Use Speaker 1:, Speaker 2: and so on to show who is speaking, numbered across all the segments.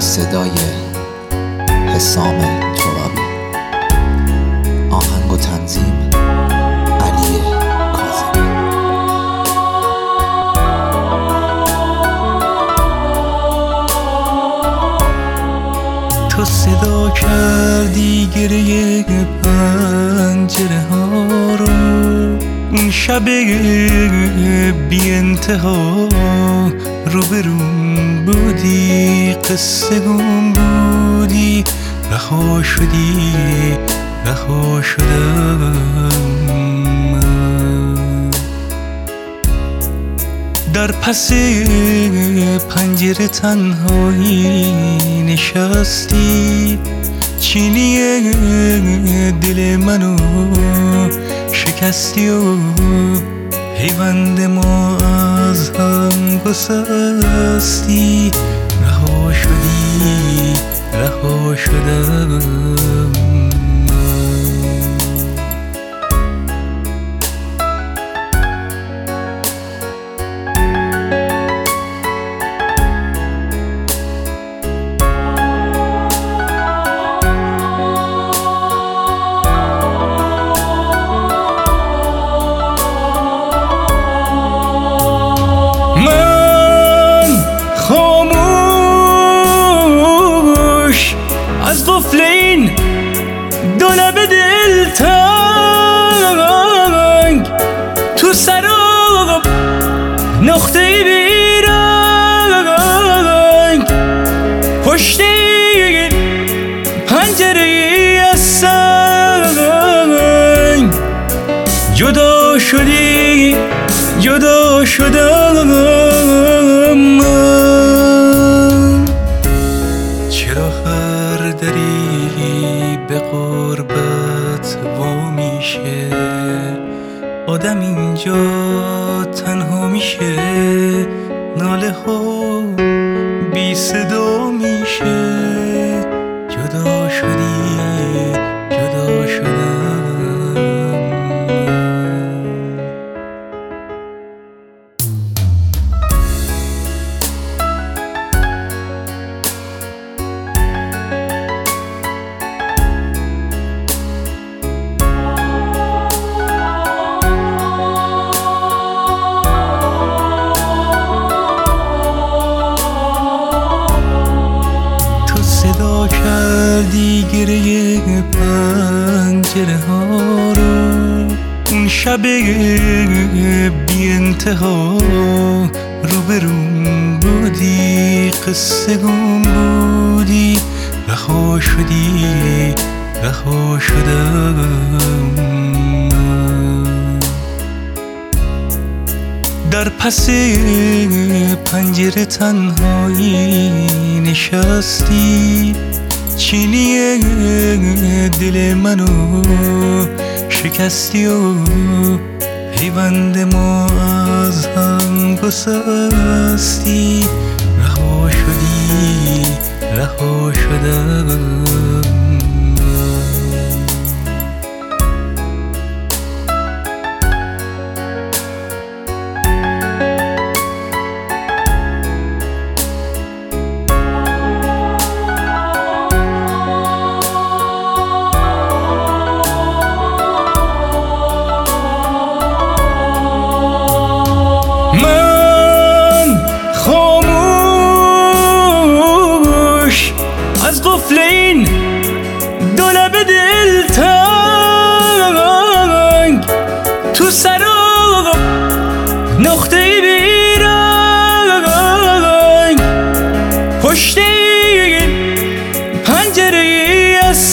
Speaker 1: صدای حسام ترابی، آهنگ و تنظیم علی کاظمی.
Speaker 2: تو صدا کردی گریه پنجره ها رو، اون شب بی انتها روبروم بودی، قصه گم بودی، رها شدی، رها شدم من. در پس پنجره تنهایی نشستی، چینی دل منو شکستی و پیوند ما از هم گسستی. رها شدی، رها شدم از قفل این دو لب دلتنگ، تو سراب نقطه بیرنگ، پشت این پنجره از سنگ، جدا شدی، جدا شدم من. چرا هر دری به غربت وا میشه، آدم اینجا تنها میشه، ناله ها بی صدا میشه. جدا شدی، جدا شدم صدا کردی گریه پنجره ها رو، اون شب بی انتها روبروم بودی، قصه گم بودی، رها شدی، رها شدم من. در پس پنجره تنهایی نشستی، چینی دل منو شکستی و پیوند ما از هم گسستی. رها شدی، رها شدم از قفل این دو لب دلتنگ، تو سراب نقطه بیرنگ، پشت این پنجره از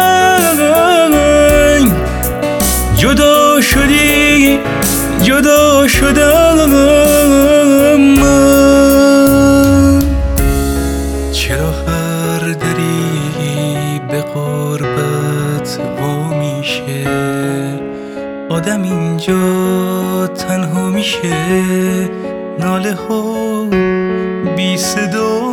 Speaker 2: سنگ، جدا شدی، جدا شدم من. چرا هر دری به غربت وا میشه، آدم اینجا تنها میشه، ناله ها بی صدا